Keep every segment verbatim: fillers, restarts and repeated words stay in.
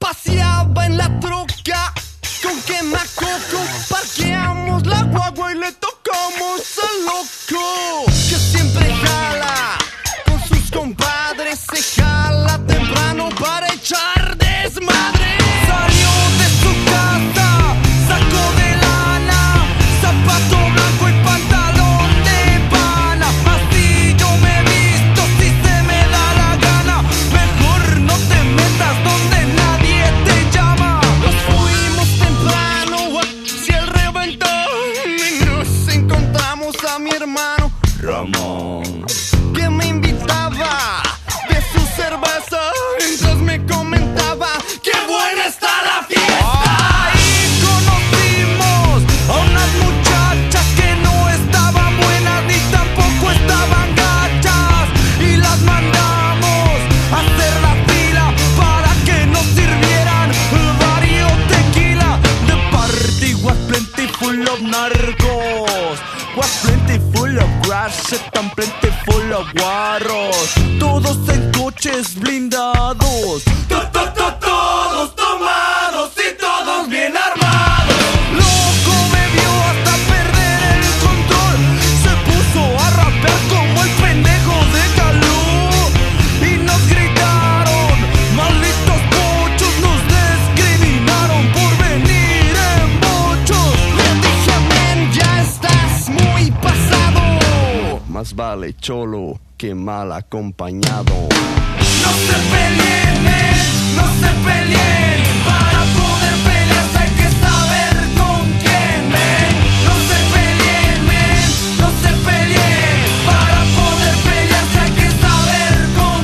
paseaba en la troca con quemacoco. Parqueamos la guagua y le tocamos al loco, que siempre jala con sus compadres. Se jala temprano para echar desmadre. Salió de su casa, sacó de lana, zapato blanco y pantalón de pana. Así yo me visto si se me da la gana. Mejor no te metas donde nadie te llama. Nos fuimos temprano hacia el reventón y nos encontramos a mi hermano Ramón, que me invitaba de su cerveza mientras me comentaba ¡qué buena está la fiesta! Ahí conocimos a unas muchachas que no estaban buenas ni tampoco estaban gachas, y las mandamos a hacer la fila para que nos sirvieran varios tequila. The party was plenty full of narcos, was plenty full of grass, tan plenty full of guarros, todos en coches blindados, todos tomados y todos bien armados. Loco me vio hasta perder el control, se puso a rapear como el pendejo de Calú y nos gritaron malditos pochos, nos discriminaron por venir en bochos. Le dije men, ya estás muy pasado, más vale cholo que mal acompañado. No se peleen, men, no se peleen. Para poder pelear hay que saber con quién, men. No se peleen, men, no se peleen. Para poder pelear hay que saber con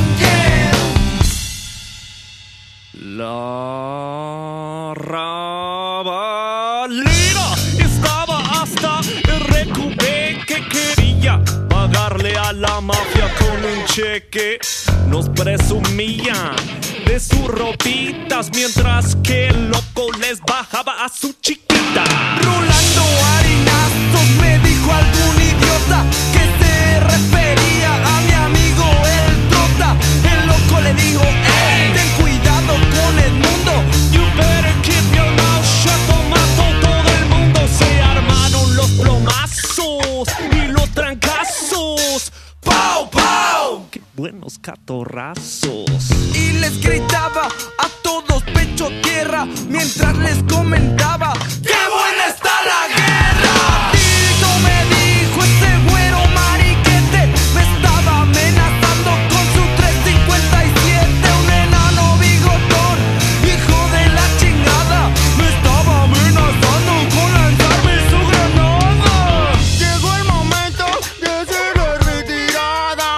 quién. La rabalera estaba hasta el recubé, que quería pagarle a la mafia con un cheque. Nos presumían de sus ropitas mientras que el loco les bajaba a su chiquita. Rolando harinazos me dijo algún idiota que se refería a mi amigo el Trota. El loco le dijo, hey, ten cuidado con el mundo. You better keep your mouth shut, tomato. Todo el mundo se armaron los plomazos y los trancazos. ¡Pau, pau! ¡Qué buenos catorrazos! Y les gritaba a todos pecho tierra mientras les comentaba ¡qué buena está la guerra! Tito me dijo ese güero mariquete, me estaba amenazando con su tres cincuenta y siete. Un enano bigotón, hijo de la chingada, me estaba amenazando con lanzarme su granada. Llegó el momento de hacer la retirada.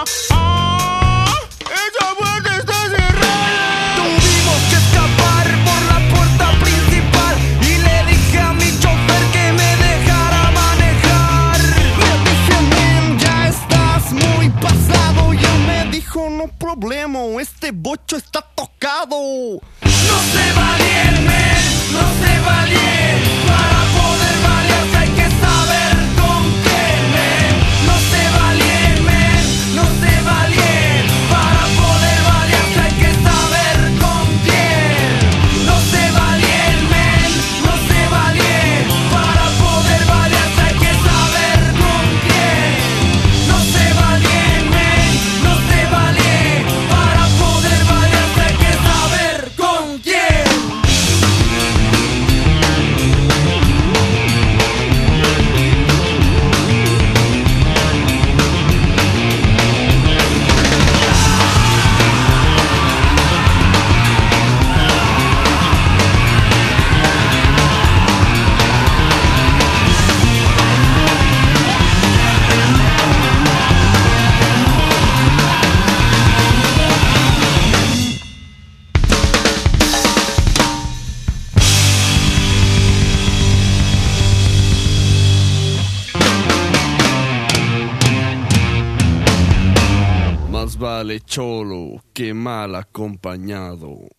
¡Ah! ¡Esa puerta está cerrada! Tuvimos que escapar por la puerta principal y le dije a mi chofer que me dejara manejar. Le dije, men, ya estás muy pasado, y él me dijo, no problema, este bocho está tocado. No se valien, men, no se valien. Para poder valer hay que saber con quién, men. No se valien, men, no se valien. Para poder valer hay que saber con quién. No se valien, men, no se valien. Para poder valer hay que saber con quién. No se valien, men, no se valien. Para poder valer hay que saber con quién. Más vale cholo que mal acompañado.